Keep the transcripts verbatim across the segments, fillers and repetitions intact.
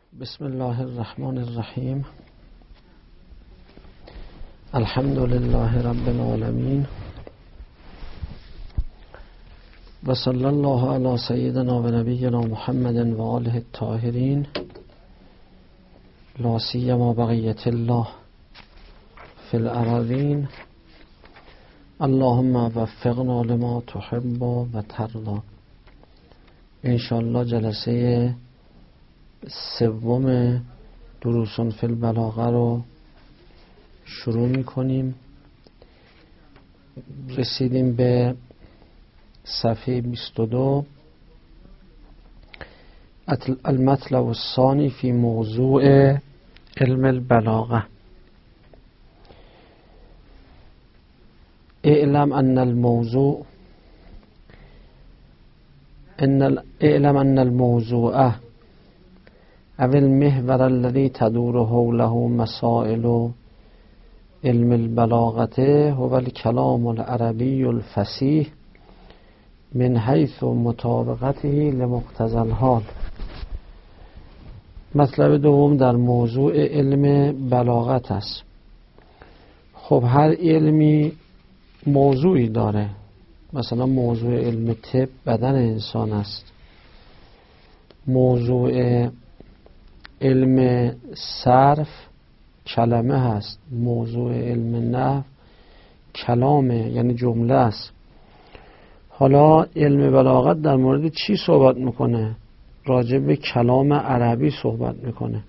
بسم الله الرحمن الرحیم. الحمد لله رب العالمین و صلی الله علی سیدنا و نبینا محمد و آله الطاهرین لا سیما بقیة الله فی الارضین. اللهم وفقنا لما تحب و ترضى. انشاءالله جلسه سوم دروس فی البلاغه رو شروع می کنیم. رسیدیم به صفحه بیست و دو. المطلب الثانی فی موضوع علم البلاغه. اعلم ان الموضوع ان اعلم ان الموضوع او المحور الذي تدور حوله مسائل علم البلاغه هو الكلام العربي الفصیح من حیث مطابقته لمقتضى الحال. مطلب دوم در موضوع علم بلاغت است. خب هر علمی موضوعی داره. مثلا موضوع علم طب بدن انسان است. موضوع علم صرف کلمه هست. موضوع علم نحو کلامه، یعنی جمله است. حالا علم بلاغت در مورد چی صحبت میکنه؟ راجع به کلام عربی صحبت میکنه.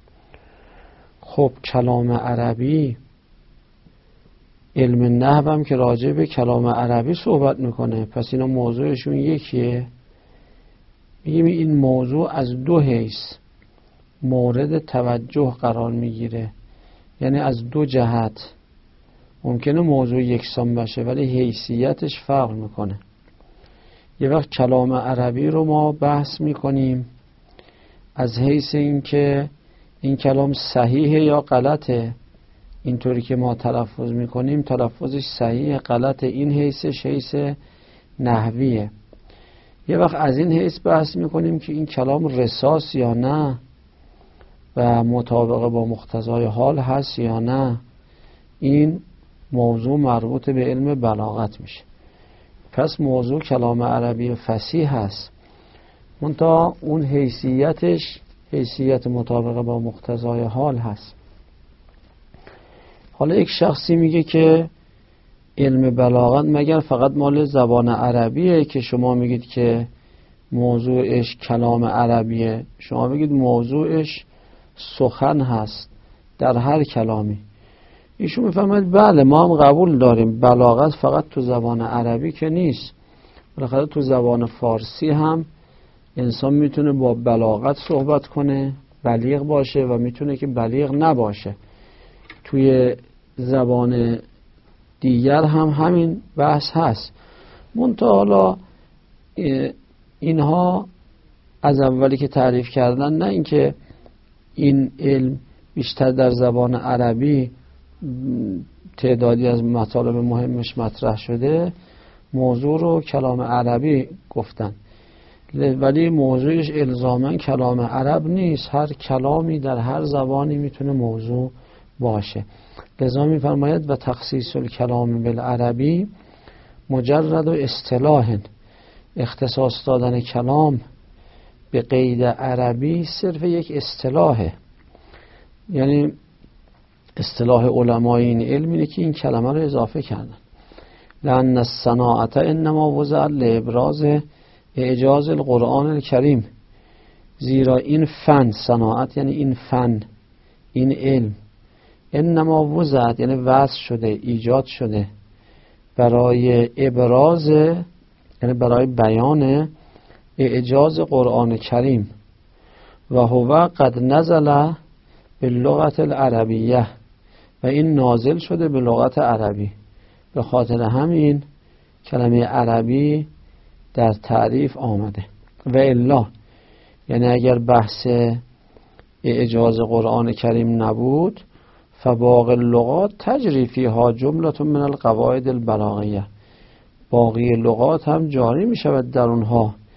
خب کلام عربی، علم نحو هم که راجع به کلام عربی صحبت میکنه، پس اینا موضوعشون یکیه. میگیم این موضوع از دو حیث مورد توجه قرار میگیره، یعنی از دو جهت. ممکنه موضوع یکسان باشه ولی حیثیتش فرق میکنه. یه وقت کلام عربی رو ما بحث میکنیم از حیث این که این کلام صحیحه یا غلطه. اینطوری که ما تلفظ میکنیم تلفظش صحیحه غلطه، این حیثش حیث نحویه. یه وقت از این حیث بحث میکنیم که این کلام رساس یا نه و مطابق با مقتضای حال هست یا نه. این موضوع مربوط به علم بلاغت میشه. پس موضوع کلام عربی فصیح هست، منتها اون حیثیتش حیثیت مطابق با مقتضای حال هست. حالا یک شخصی میگه که علم بلاغت مگر فقط مال زبان عربیه که شما میگید که موضوعش کلام عربیه؟ شما بگید موضوعش سخن هست در هر کلامی. ایشون میفهمد بله ما هم قبول داریم بلاغت فقط تو زبان عربی که نیست، بالاخره تو زبان فارسی هم انسان میتونه با بلاغت صحبت کنه، بلیغ باشه، و میتونه که بلیغ نباشه. توی زبان دیگر هم همین بحث هست. منتها حالا اینها از اولی که تعریف کردن، نه اینکه این علم بیشتر در زبان عربی تعدادی از مطالب مهمش مطرح شده، موضوع رو کلام عربی گفتن، ولی موضوعش الزاماً کلام عرب نیست. هر کلامی در هر زبانی میتونه موضوع باشه. لذا میفرماید و تخصیص الکلام بالعربی مجرد و اصطلاح. اختصاص دادن کلام به قید عربی صرف یک اصطلاحه، یعنی اصطلاح علمای این علم اینه که این کلمه رو اضافه کردن. لأن الصناعة انما وضعت لابراز اعجاز القرآن الکریم. زیرا این فن، صناعت یعنی این فن، این علم، انما وضعت یعنی وضع شده، ایجاد شده برای ابراز، یعنی برای بیان اعجاز قرآن کریم. و هو قد نزل به لغت العربیه، و این نازل شده به لغت عربی. به خاطر همین کلمه عربی در تعریف آمده. و الا یعنی اگر بحث اعجاز قرآن کریم نبود، فباقی اللغات تجری فیها جملة من القواعد البلاغیه. باقی لغات هم جاری می شود در اونها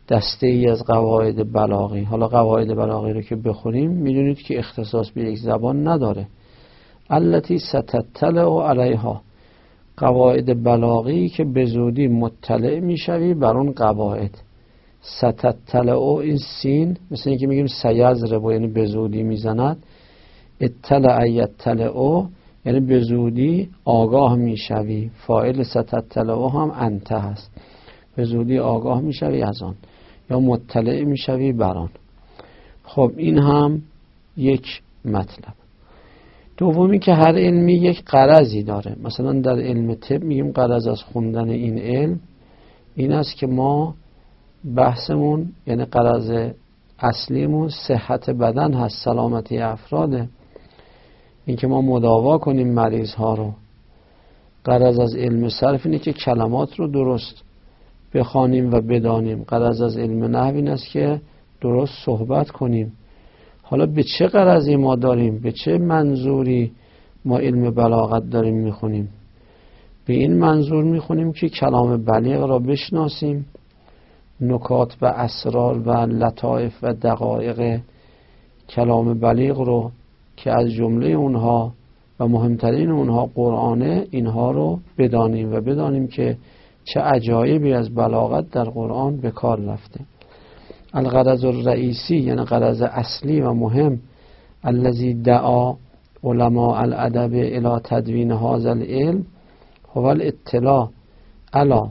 دسته ای از قواعد بلاغی. حالا قواعد بلاغی رو که بخونیم میدونید که اختصاص به یک زبان نداره. التی ستطلع علیها، قواعد بلاغی که به زودی مطلع میشوی بر اون قواعد. ستطلع، این سین مثل اینکه میگیم سیضرب، یعنی به زودی میزند. اطلع یطلع یعنی به زودی آگاه میشوی. فاعل ستطلع هم انت هست، به زودی آگاه میشوی از آن یا مطلع میشوی بر آن. خب این هم یک مطلب. دومی که هر علمی یک غرضی داره. مثلا در علم طب میگیم غرض از خوندن این علم این است که ما بحثمون، یعنی غرض اصلیمون صحت بدن هست، سلامتی افراده، این که ما مداوا کنیم مریض ها رو. غرض از علم صرف اینه که کلمات رو درست بخوانیم و بدانیم. غرض از علم نحو این است که درست صحبت کنیم. حالا به چه غرضی ما داریم، به چه منظوری ما علم بلاغت داریم میخونیم؟ به این منظور میخونیم که کلام بلیغ را بشناسیم، نکات و اسرار و لطائف و دقایق کلام بلیغ رو که از جمله اونها و مهمترین اونها قرآنه، اینها رو بدانیم و بدانیم که چه عجایبی از بلاغت در قرآن به کار رفته. الغرض الرئیسی یعنی غرض اصلی و مهم، الذی دعا علماء الادب الی تدوین هذا العلم هو الاطلاع علی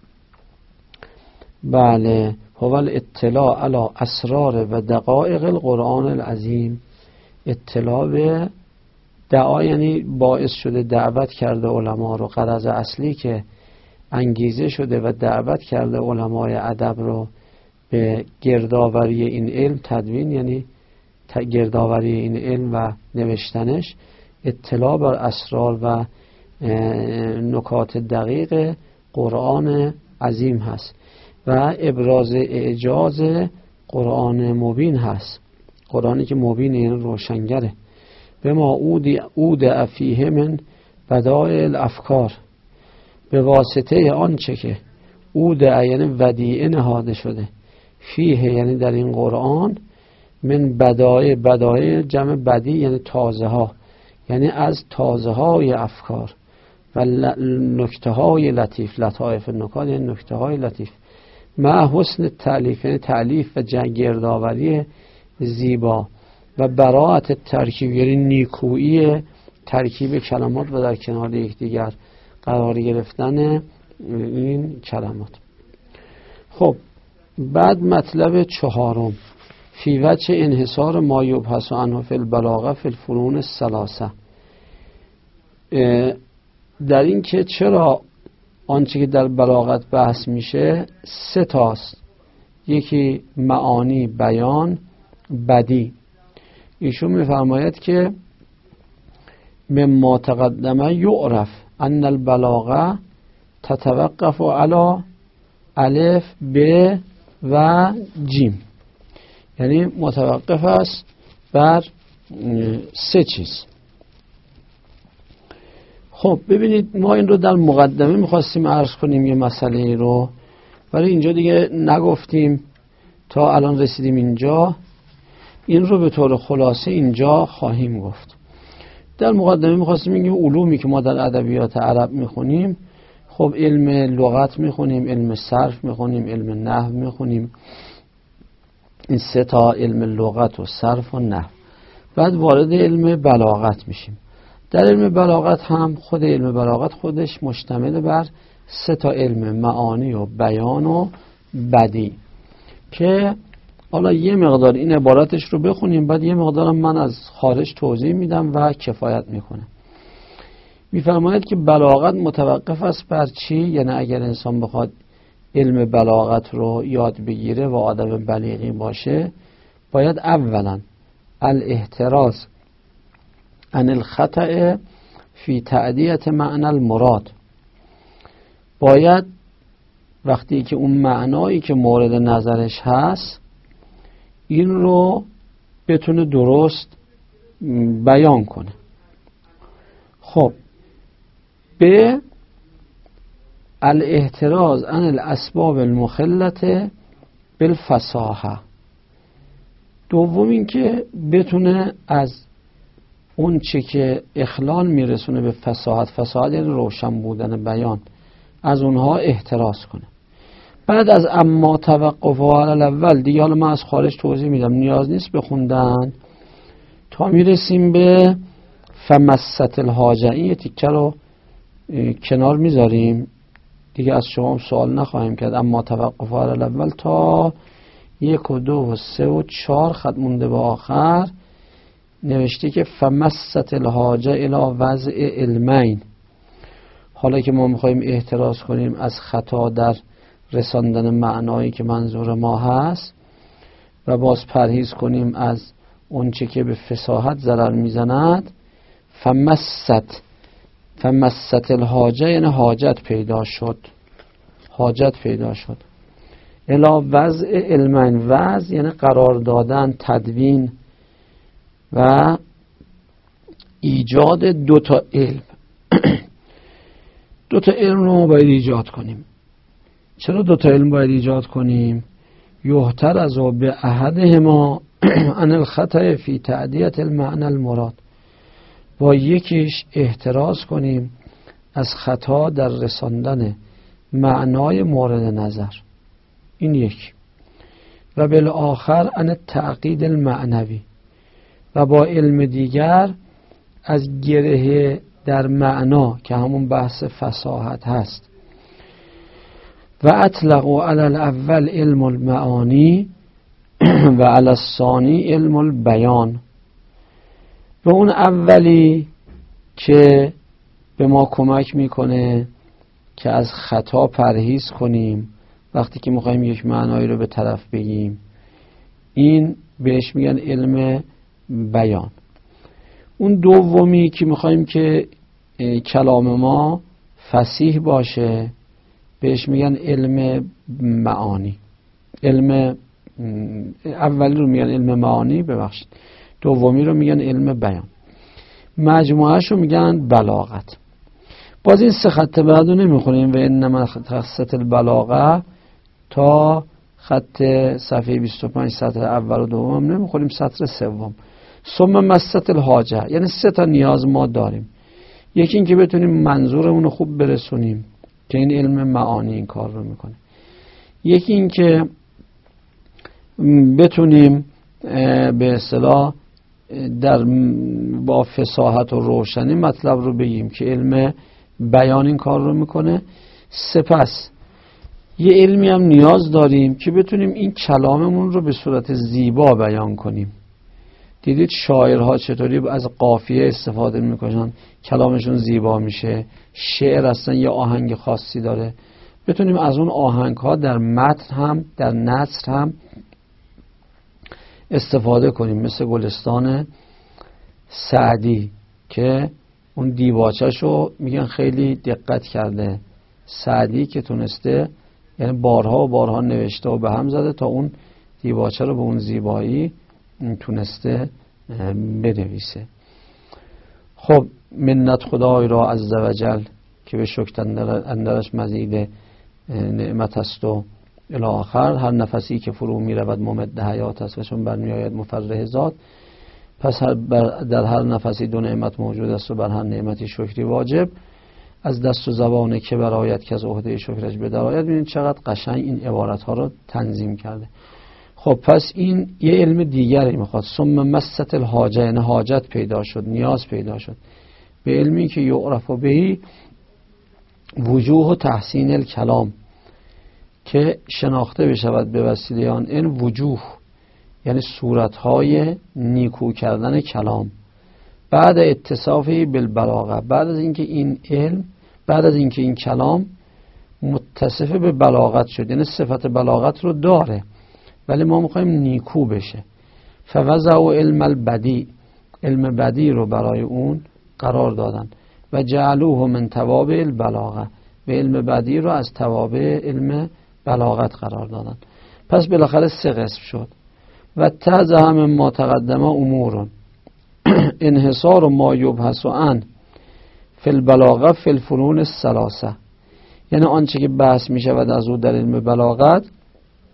بله هو الاطلاع علی اسرار و دقایق القرآن العظیم. اطلاع به دعا یعنی باعث شده دعوت کرده علما رو. غرض اصلی که انگیزه شده و دعوت کرده علمای ادب رو به گردآوری این علم، تدوین یعنی گردآوری این علم و نوشتنش، اطلاع بر اسرار و نکات دقیق قرآن عظیم هست و ابراز اعجاز قرآن مبین هست. قرآنی که مبین یعنی روشنگره. به ما اود فیه من بدائع الافکار، به واسطه آنچه که اود یعنی ودیعه نهاده شده، فیه یعنی در این قرآن، من بدائع، بدائع جمع بدی یعنی تازه ها، یعنی از تازه های افکار و نکته های لطیف، لطائف نکات یعنی نکته های لطیف، مع حسن تألیف یعنی تألیف و گردآوری زیبا و براعت ترکیب یعنی نیکویی ترکیب کلمات و در کنار یکدیگر قرار گرفتن این کلمات. خب بعد مطلب چهارم، فی وجه انحصار ما یبحث عنه فی البلاغه فی الفنون الثلاثه، در این که چرا آنچه که در بلاغت بحث میشه سه تاست، یکی معانی، بیان، بدی. ایشون میفرماید که مما تقدمه یعرف ان البلاغه تتوقف علی الف ب و جیم، یعنی متوقف است بر سه چیز. خب ببینید ما این رو در مقدمه میخواستیم عرض کنیم یه مسئله رو، ولی اینجا دیگه نگفتیم تا الان رسیدیم اینجا، این رو به طور خلاصه اینجا خواهیم گفت. در مقدمه میخواستیم بگیم علومی که ما در ادبیات عرب میخونیم، خب علم لغت میخونیم، علم صرف میخونیم، علم نحو میخونیم، این سه تا علم لغت و صرف و نحو. بعد وارد علم بلاغت میشیم. در علم بلاغت هم خود علم بلاغت خودش مشتمل بر سه تا علم، معانی و بیان و بدی، که حالا یه مقدار این عبارتش رو بخونیم، بعد یه مقدار من از خارج توضیح میدم و کفایت میکنه. میفرماید که بلاغت متوقف است بر چی؟ یعنی اگر انسان بخواد علم بلاغت رو یاد بگیره و آدم بلیغی باشه، باید اولا الاحتراز عن الخطأ فی تأدیت معنی المراد، باید وقتی که اون معنایی که مورد نظرش هست این رو بتونه درست بیان کنه. خب به الاحتراز عن الاسباب المخلة بالفصاحه. دوم این که بتونه از اون چه که اخلال میرسونه به فصاحت، فصاحت یعنی روشن بودن بیان، از اونها احتراز کنه. بعد از اما توقف و علی الاول دیگه، حالا من از خارج توضیح میدم، نیاز نیست بخوندن، تا میرسیم به فمست الحاجه. این یه تیکه رو کنار میذاریم دیگه، از شما سوال نخواهیم کرد. اما توقف و علی الاول تا یک و دو و سه و چهار خط مونده به آخر نوشته که فمست الحاجه الی وضع علمین. حالا که ما میخواییم احتراز کنیم از خطا در رساندن معنایی که منظور ما هست و باز پرهیز کنیم از اون چه که به فصاحت ضرر میزند، فمست فمست الحاجه یعنی حاجت پیدا شد، حاجت پیدا شد الی وضع علمین. وضع یعنی قرار دادن، تدوین و ایجاد دو تا علم. دو تا علم رو باید ایجاد کنیم. چرا دو تا علم باید ایجاد کنیم؟ یحتر از به احدهما عن الخطأ فی تعدیت المعنى المراد. با یکیش احتراز کنیم از خطا در رساندن معنای مورد نظر، این یک. و بالآخر عن تعقید المعنوی. و با علم دیگر از گره در معنا که همون بحث فصاحت هست. و اطلقوا علی الاول علم المعانی و علی الثانی علم البیان. و اون اولی که به ما کمک میکنه که از خطا پرهیز کنیم وقتی که میخوایم یک معنایی رو به طرف بگیم، این بهش میگن علم بیان. اون دومی که میخوایم که کلام ما فصیح باشه بهش میگن علم معانی. علم اولی رو میگن علم معانی، ببخشید، دومی رو میگن علم بیان. مجموعهش رو میگن بلاغت. باز این سه خط بعد رو نمیخونیم و انما خط البلاغه تا خط صفحه بیست و پنج سطر اول و دوم نمیخونیم، سطر سوم. ثم مست الحاجه یعنی سه تا نیاز ما داریم. یکی این که بتونیم منظورمون رو خوب برسونیم که این علم معانی این کار رو میکنه. یکی این که بتونیم به اصطلاح در با فصاحت و روشنی مطلب رو بگیم که علم بیان این کار رو میکنه. سپس یه علمی هم نیاز داریم که بتونیم این کلاممون رو به صورت زیبا بیان کنیم. دیدید شاعرها چطوری از قافیه استفاده میکنن، کلامشون زیبا میشه. شعر اصلا یه آهنگ خاصی داره، بتونیم از اون آهنگ ها در متن هم در نثر هم استفاده کنیم. مثل گلستان سعدی که اون دیباچه‌ش رو میگن خیلی دقت کرده سعدی که تونسته، یعنی بارها و بارها نوشته و به هم زده تا اون دیباچه رو به اون زیبایی تونسته بنویسه. خب منت خدای را عزوجل که به شکر اندرش مزید نعمت است و الی آخر. هر نفسی که فرو می رود ممد حیات است و چون برمی آید مفرح ذات. پس هر در هر نفسی دو نعمت موجود است و بر هر نعمتی شکری واجب. از دست و زبان که برایت که از عهده شکرش بدرآید. ببینید چقدر قشنگ این عبارت ها رو تنظیم کرده. خب پس این یه علم دیگری میخواد. ثم مست الحاجه یعنی حاجت پیدا شد، نیاز پیدا شد به علمی که یعرف بهی وجوه و تحسین الکلام، که شناخته بشود به وسیله آن این وجوه یعنی صورتهای نیکو کردن کلام. بعد اتصافی بالبلاغه، بعد از اینکه این علم بعد از اینکه این کلام متصف به بلاغت شد، یعنی صفت بلاغت رو داره ولی ما میخوایم نیکو بشه. فوضع علم البدیع، علم بدیع رو برای اون قرار دادن و جعلوه من توابع البلاغه، و علم بدیع رو از توابع علم بلاغت قرار دادن. پس بالاخره سه قسم شد. و تزه هم ما تقدمه امورون انحصار ما یبحث عن فی البلاغه فی الفنون الثلاثه، یعنی آنچه که بحث می شود از او در علم بلاغت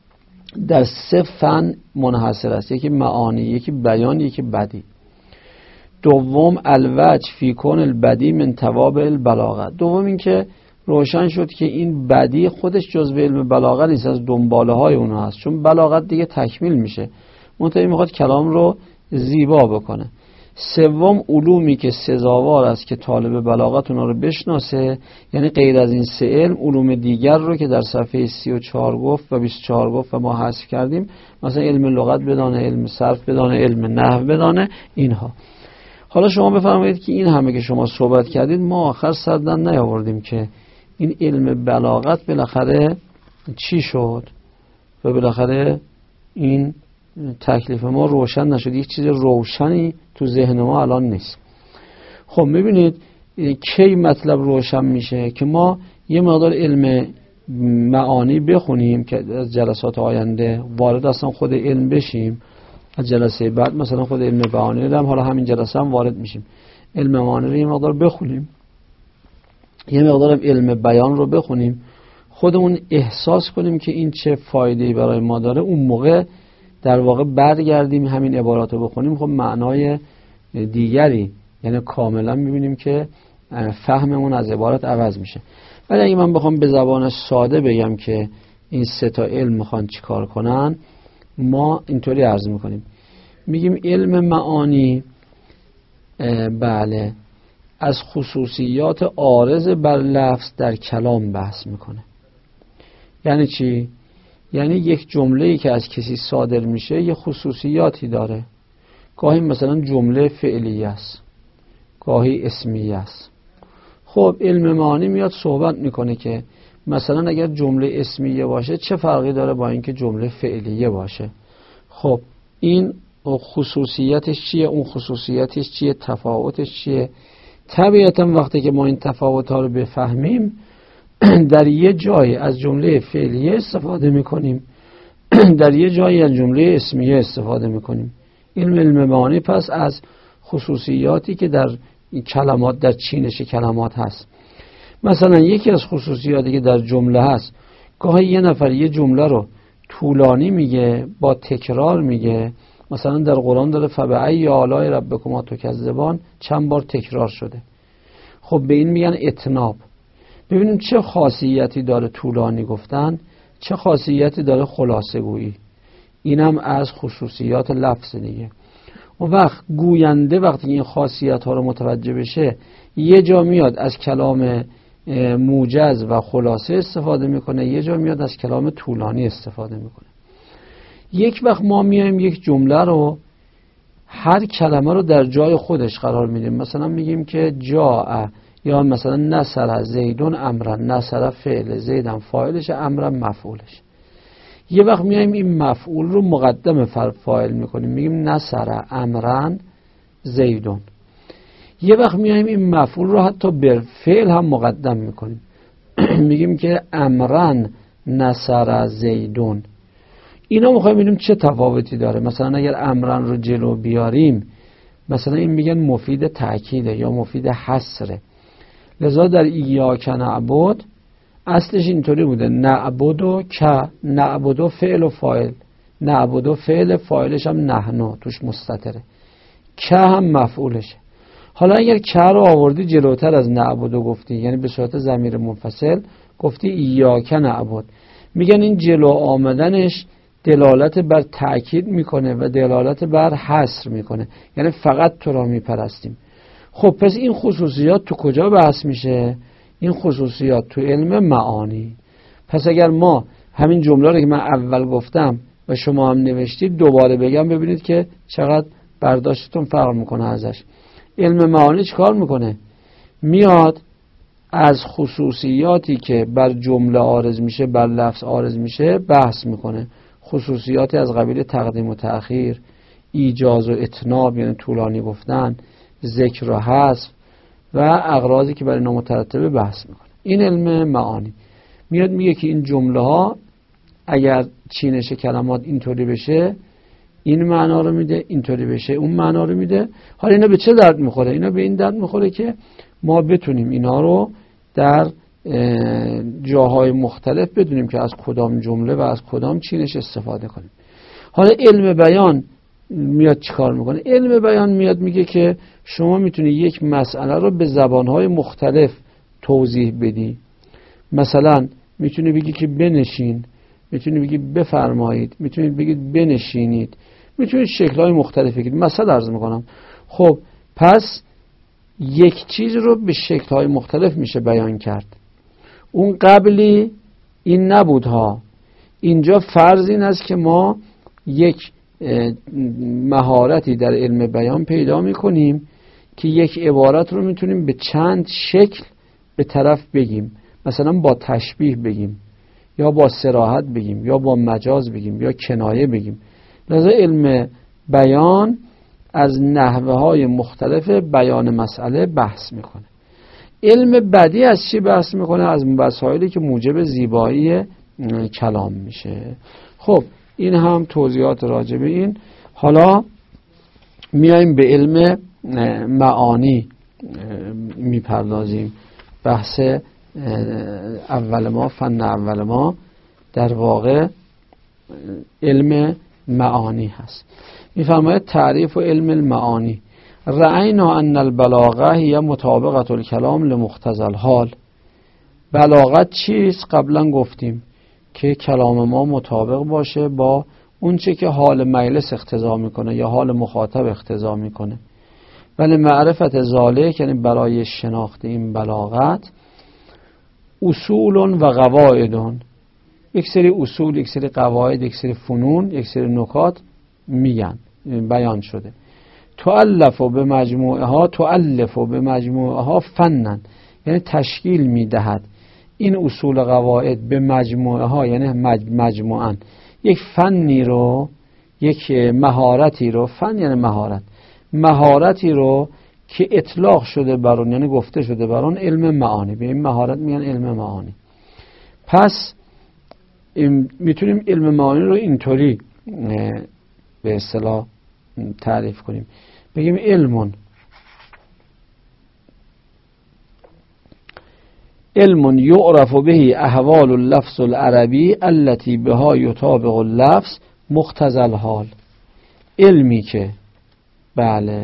در سه فن منحصر است، یکی معانی، یکی بیان، یکی بدی. دوم الوجه فی کون البدی من توابع البلاغه. دوم این که روشن شد که این بدی خودش جزو علم بلاغه نیست، از دنباله های اونها هست، چون بلاغت دیگه تکمیل میشه، منتهی میخواد کلام رو زیبا بکنه. سوم علومی که سزاوار است که طالب بلاغت اونا رو بشناسه، یعنی غیر از این سه علم علوم دیگر رو که در صفحه سی و چهار گفت و بیست و چهار گفت و ما حذف کردیم، مثلا علم لغت بدانه، علم صرف بدانه، علم نحو بدانه، اینها. حالا شما بفرمایید که این همه که شما صحبت کردید ما آخر سردن نیاوردیم که این علم بلاغت بالاخره چی شد و بالاخره این تکلیف ما روشن نشد، یک چیز روشنی تو ذهن ما الان نیست. خب میبینید کی مطلب روشن میشه که ما یه مقدار علم معانی بخونیم که از جلسات آینده وارد اصلا خود علم بشیم، از جلسه بعد مثلا خود علم معانی رو هم حالا همین جلسه هم وارد میشیم، علم معانی رو یه مقدار بخونیم، یه مقدار علم بیان رو بخونیم، خودمون احساس کنیم که این چه فایده‌ای برای ما داره، اون موقع در واقع برگردیم همین عبارات رو بخونیم، خب معنای دیگری، یعنی کاملا میبینیم که فهممون از عبارات عوض میشه. ولی اگه من بخوام به زبان ساده بگم که این سه تا علم میخوان چی کار کنن، ما اینطوری عرض میکنیم، میگیم علم معانی بله از خصوصیات عارض بر لفظ در کلام بحث میکنه. یعنی چی؟ یعنی یک جمله‌ای که از کسی صادر میشه یه خصوصیاتی داره، گاهی مثلا جمله فعلیه است، گاهی اسمیه است. خب علم معانی میاد صحبت میکنه که مثلا اگر جمله اسمیه باشه چه فرقی داره با اینکه جمله فعلیه باشه. خب این خصوصیتش چیه، اون خصوصیتش چیه، تفاوتش چیه. طبیعتا وقتی که ما این تفاوت ها رو بفهمیم در یه جای از جمله فعلیه استفاده میکنیم، در یه جایی از جمله اسمیه استفاده میکنیم. علم علم معانی پس از خصوصیاتی که در کلمات، در چینش کلمات هست. مثلا یکی از خصوصیاتی که در جمله هست، گاهی یه نفر یه جمله رو طولانی میگه، با تکرار میگه. مثلا در قرآن داره فبأی آلاء ربکما تکذبان چند بار تکرار شده. خب به این میگن اتناب. ببینیم چه خاصیتی داره طولانی گفتن، چه خاصیتی داره خلاصه گویی. اینم از خصوصیات لفظ دیگه. و وقت گوینده وقتی این خاصیت ها رو متوجه بشه، یه جا میاد از کلام موجز و خلاصه استفاده میکنه، یه جا میاد از کلام طولانی استفاده میکنه. یک وقت ما میایم یک جمله رو، هر کلمه رو در جای خودش قرار میدیم. مثلا میگیم که جاء، یا مثلا نصر زیدون امرن، نصر فعل، زیدن فاعلش، امرن مفعولش. یه وقت میایم این مفعول رو مقدم فاعل میکنیم، میگیم نصر امرن زیدون. یه وقت میایم این مفعول رو حتی بر فعل هم مقدم میکنیم، میگیم که امرن نصر زیدون. اینا میخوایم ببینیم چه تفاوتی داره. مثلا اگر امرن رو جلو بیاریم، مثلا این میگن مفید تأکیده یا مفید حصره. لذا در ایاک نعبد اصلش اینطوری بوده، نعبد و که، نعبد و فعل و فاعل، نعبد و فعل، فاعلش هم نحنو توش مستتره، که هم مفعولشه. حالا اگر که رو آوردی جلوتر از نعبد و گفتی، یعنی به صورت ضمیر منفصل گفتی ایاک نعبد، میگن این جلو آمدنش دلالت بر تأکید میکنه و دلالت بر حصر میکنه، یعنی فقط تو را میپرستیم. خب پس این خصوصیات تو کجا بحث میشه؟ این خصوصیات تو علم معانی. پس اگر ما همین جمله رو که من اول گفتم و شما هم نوشتید دوباره بگم، ببینید که چقدر برداشتتون فرق میکنه ازش. علم معانی چیکار میکنه؟ میاد از خصوصیاتی که بر جمله عارض میشه، بر لفظ عارض میشه بحث میکنه. خصوصیاتی از قبیل تقدیم و تأخیر، ایجاز و اتناب یعنی طولانی گفتن، ذکر و حذف و اغراضی که برای اینا مترتبه بحث میکنه. این علم معانی میاد میگه که این جمله ها اگر چینش کلمات اینطوری بشه این معنا رو میده، اینطوری بشه اون معنا رو میده. حالا اینا به چه درد میخوره؟ اینا به این درد میخوره که ما بتونیم اینا رو در جاهای مختلف بدونیم که از کدام جمله و از کدام چینش استفاده کنیم. حالا علم بیان میاد چیکار میکنه؟ علم بیان میاد میگه که شما میتونی یک مسئله رو به زبانهای مختلف توضیح بدی. مثلا میتونی بگی که بنشین، میتونی بگی بفرمایید، میتونید بگید بنشینید، میتونید شکل‌های مختلف بگید. مثلا عرض میکنم خب پس یک چیز رو به شکل‌های مختلف میشه بیان کرد. اون قبلی این نبود ها. اینجا فرض این است که ما یک مهارتی در علم بیان پیدا میکنیم که یک عبارت رو میتونیم به چند شکل به طرف بگیم. مثلا با تشبیه بگیم، یا با صراحت بگیم، یا با مجاز بگیم، یا کنایه بگیم. لذا علم بیان از نحوه های مختلف بیان مسئله بحث میکنه. علم بدیع از چی بحث میکنه؟ از مسائلی که موجب زیبایی کلام میشه. خب این هم توضیحات راجع به این. حالا میایم به علم معانی میپردازیم. بحث اول ما، فن اول ما در واقع علم معانی هست. میفرماید تعریف و علم المعانی: رأینا ان البلاغه هی مطابقت الکلام لمقتضی الحال. بلاغت چیست؟ قبلا گفتیم که کلام ما مطابق باشه با اون چه که حال مجلس اقتضا میکنه یا حال مخاطب اقتضا میکنه. ولی معرفت ذالک، یعنی برای شناخت این بلاغت، اصول و قواعد، یک سری اصول، یک سری قواعد، یک سری فنون، یک سری نکات میگن بیان شده. تؤلف به مجموعه ها، تؤلف به مجموعه ها فنن، یعنی تشکیل میدهد این اصول و قواعد به مجموعه ها، یعنی مجموعاً یک فنی رو، یک مهارتی رو، فن یعنی مهارت، مهارتی رو که اطلاق شده بر اون، یعنی گفته شده بر اون علم معانی. به این مهارت میگن علم معانی. پس میتونیم علم معانی رو اینطوری به اصطلاح تعریف کنیم، بگیم علمون علم یعرف به احوال اللفظ العربی التي بها یطابق اللفظ مقتضی الحال. علمی که بله،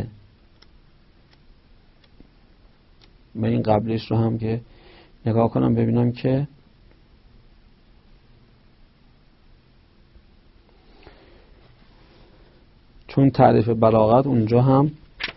من این قبلش رو هم که نگاه کنم ببینم که چون تعریف بلاغت اونجا هم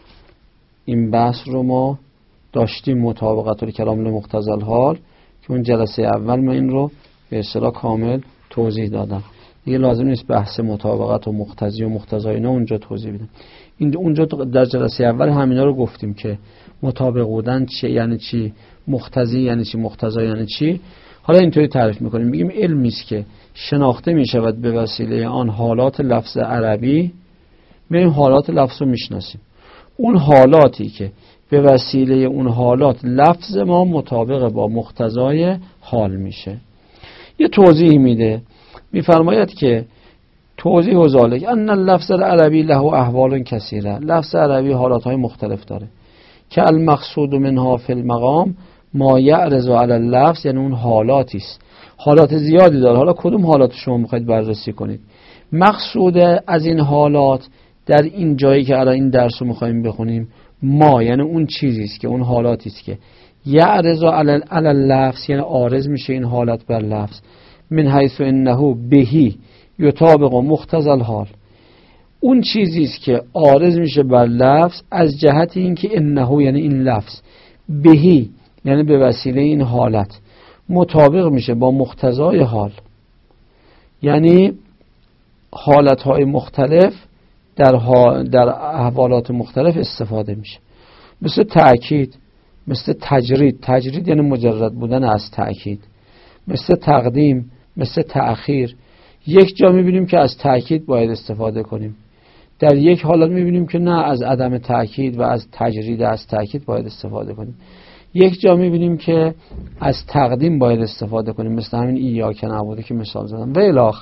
این بحث رو ما داشتیم، مطابقت الکلام لمقتضی الحال، که اون جلسه اول من این رو به اصطلاح کامل توضیح دادم. دیگه لازم نیست بحث مطابقت و مقتضی و مقتضی اینا اونجا توضیح بدم. این اونجا در جلسه اول همینا رو گفتیم که مطابق بودن چی یعنی چی، مقتضی یعنی چی، مقتضی یعنی چی. حالا اینطوری تعریف میکنیم، میگیم علمی است که شناخته میشود به وسیله آن حالات لفظ عربی. میگیم حالات لفظ رو میشناسیم، اون حالاتی که به وسیله اون حالات لفظ ما مطابق با مقتضای حال میشه. یه توضیح میده، میفرماید که توضیح و ذالک ان اللفظ العربی له احوال کثیره. لفظ عربی حالاتهای مختلف داره که المقصود منها فی المقام ما یعرض علی اللفظ، یعنی اون حالاتی است، حالات زیادی داره. حالا کدوم حالات شما میخواید بررسی کنید؟ مقصود از این حالات در این جایی که الان این درس رو میخوایم بخونیم، ما یعنی اون چیزی است که اون حالاتی است که یعرض علی اللفظ، یعنی عارض میشه این حالت بر لفظ، من حیث انه بهی یطابق مقتضی الحال. اون چیزی است که عارض میشه بر لفظ از جهت اینکه انه یعنی این لفظ، بهی یعنی به وسیله این حالت مطابق میشه با مقتضای حال، یعنی حالتهای مختلف در, در احوالات مختلف استفاده میشه. مثل تأکید، مثل تجرید، تجرید یعنی مجرد بودن از تأکید، مثل تقدیم، مثل تأخیر. یک جا میبینیم که از تأکید باید استفاده کنیم، در یک حالت میبینیم که نه، از عدم تأکید و از تجرید از تأکید باید استفاده کنیم. یک جا میبینیم که از تقدیم باید استفاده کنیم، مثل همین ایاک نعبد که مثال زدم. و الاخر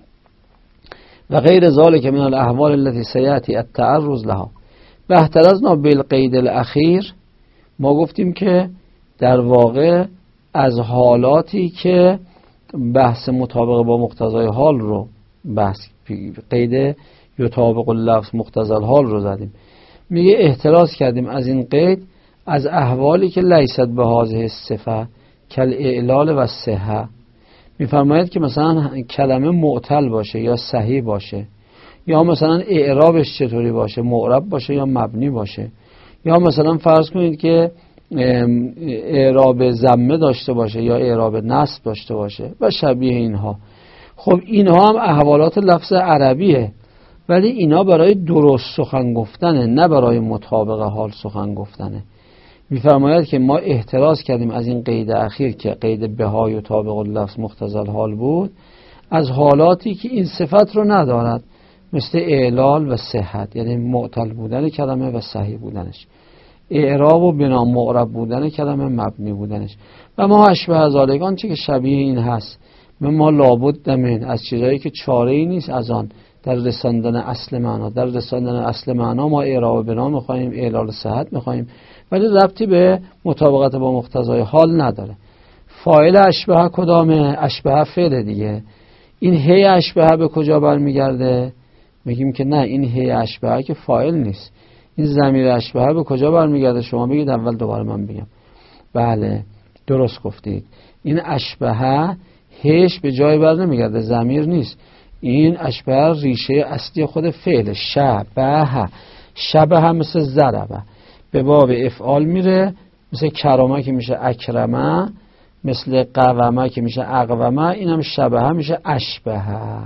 و غیر ذالک من الاحوال التي سیأتی التعرض لها. و احترزنا بالقید الاخیر، ما گفتیم که در واقع از حالاتی که بحث مطابق با مقتضای حال رو بحث قید یطابق اللفظ مقتضی الحال رو زدیم. میگه احتراز کردیم از این قید از احوالی که لیست به هذه الصفه کل اعلال و صحه. میفرماید که مثلا کلمه معتل باشه یا صحیح باشه، یا مثلا اعرابش چطوری باشه، معرب باشه یا مبنی باشه، یا مثلا فرض کنید که اعراب ضمه داشته باشه یا اعراب نصب داشته باشه و شبیه اینها. خب اینها هم احوالات لفظ عربیه، ولی اینا برای درست سخن گفتنه، نه برای مطابق حال سخن گفتنه. میفرماید که ما احتراز کردیم از این قید اخیر که قید بها یطابق اللفظ مقتضی الحال بود، از حالاتی که این صفت رو ندارد، مثل اعلال و صحت، یعنی معتل بودن کلمه و صحیح بودنش، اعراب و بنا معرب بودن کلمه، مبنی بودنش و ما اشبه ذالک، آنچه که شبیه این هست. ما لابد من، از چیزایی که چاره ای نیست از آن در رساندن اصل معنا. در رساندن اصل معنا ما اعراب و بنا میخوایم، اعلال صحت میخوایم، ولی ربطی به مطابقت با مقتضای حال نداره. فاعل اشبه کدامه؟ اشبه فعل دیگه. این هی اشبه به کجا برمیگرده؟ میگیم که نه، این هی اشبه که فاعل نیست. این ضمیر اشبه به کجا برمیگرده؟ شما بگید اول، دوباره من بگم. بله درست گفتید. این اشبه هیش به جای بر نمیگرده، ضمیر نیست. این اشبه ریشه اصلی خود فعل شبه. شبه هم مثل ضربه به باب افعال میره، مثل کرامه که میشه اکرمه، مثل قومه که میشه اقومه. اینم شبه هم میشه اشبه.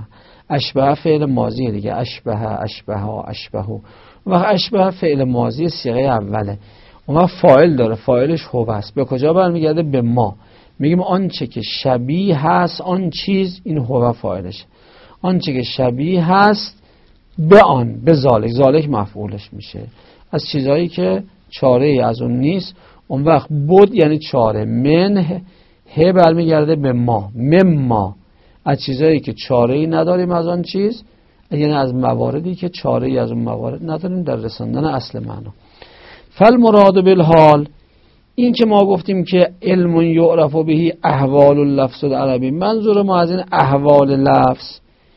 اشبه فعل ماضی دیگه، اشبه اشبه اشبه. و اشبه فعل ماضی صیغه اوله. اون فاعل داره، فاعلش هو است. به کجا برمیگرده؟ به ما. میگیم آنچه که شبیه هست آن چیز، این هو فاعلش. آنچه که شبیه هست به آن، به ذالک، ذالک مفعولش میشه. از چیزایی که چاره ای از اون نیست. اون وقت بود یعنی چاره. من ه برمیگرده به ما، مما، از چیزایی که چاره ای نداریم از آن چیز، یعنی از مواردی که چاره ای از اون موارد نداریم در رساندن اصل معنا. فالمراد بالحال، این که ما گفتیم که علم یعرف به احوال اللفظ العربی، منظور ما از این احوال لفظ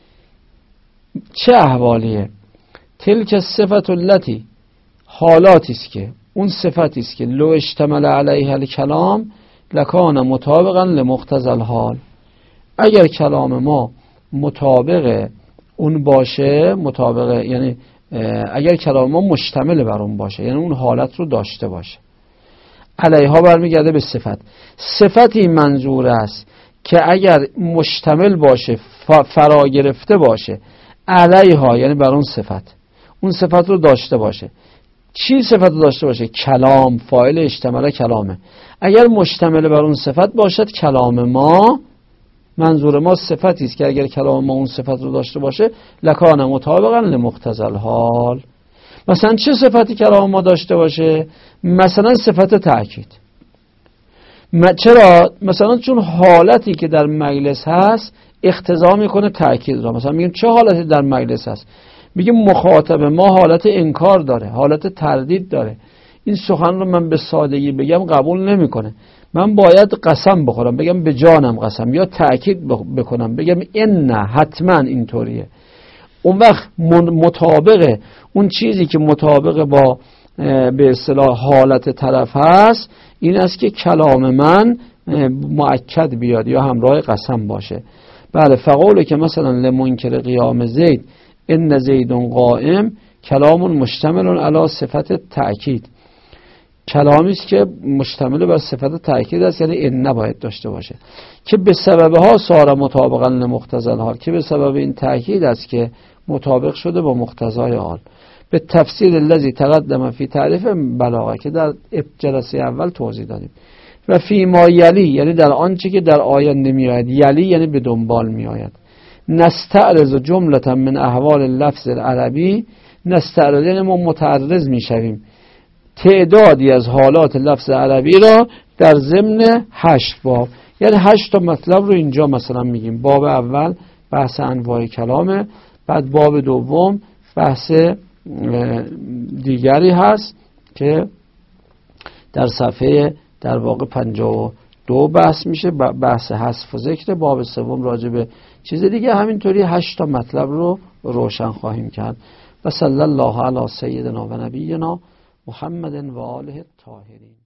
چه احوالیه؟ تلک صفت التی، حالاتی است که اون صفتی است که لو اشتمل علیها الکلام لکان مطابقا لمقتضی الحال. اگر کلام ما مطابق اون باشه، مطابق یعنی اگر کلام ما مشتمل بر اون باشه، یعنی اون حالت رو داشته باشه. علیها برمیگرده به صفت. صفتی منظور است که اگر مشتمل باشه، فرا گرفته باشه، علیها یعنی بر اون صفت، اون صفت رو داشته باشه. چی صفت رو داشته باشه؟ کلام، فاعل اشتمال کلامه. اگر مشتمل بر اون صفت باشد، کلام ما، منظور ما صفتی است که اگر کلام ما اون صفت رو داشته باشه، لکان مطابقا لمقتضی الحال. مثلا چه صفتی کلام ما داشته باشه؟ مثلا صفت تأکید. چرا؟ مثلا چون حالتی که در مجلس هست اقتضا میکنه تأکید را. مثلا میگیم چه حالتی در مجلس هست؟ میگیم مخاطب ما حالت انکار داره، حالت تردید داره. این سخن رو من به سادگی بگم قبول نمیکنه. من باید قسم بخورم، بگم به جانم قسم، یا تأکید بکنم بگم این نه حتما اینطوریه. اون وقت مطابق اون چیزی که مطابق با به اصطلاح حالت طرف هست این است که کلام من مؤکد بیاد یا همراه قسم باشه. بله، فقوله که مثلا لمنکر قیام زید ان زید قائم کلام مشتمل علی صفت تأکید. کلامی است که مشتمل بر صفت تأکید است، یعنی این نباید داشته باشه، که به سبب ها سار مطابقا لمقتضی الحال، که به سبب این تأکید است که مطابق شده با مقتضای حال. به تفسیر الذی تقدم فی تعریف بلاغه که در جلسه اول توضیح دادیم. و فی ما یلی، یعنی در آنچه که در آینده می آید. یلی یعنی به دنبال می آید. نستعرض جملة من احوال اللفظ العربی، نستعرض یعنی ما متعرض می شویم تعدادی از حالات لفظ عربی را در ضمن هشت باب، یعنی هشت تا مطلب رو اینجا مثلا میگیم. باب اول بحث انواع کلامه، بعد باب دوم بحث دیگری هست که در صفحه در واقع پنجاه و دو بحث میشه، بحث حذف و ذکر، باب سوم راجع به چیز دیگه. همینطوری هشت تا مطلب رو روشن خواهیم کرد. و صلی الله علی سیدنا و نبینا محمد و آله الطاهرین.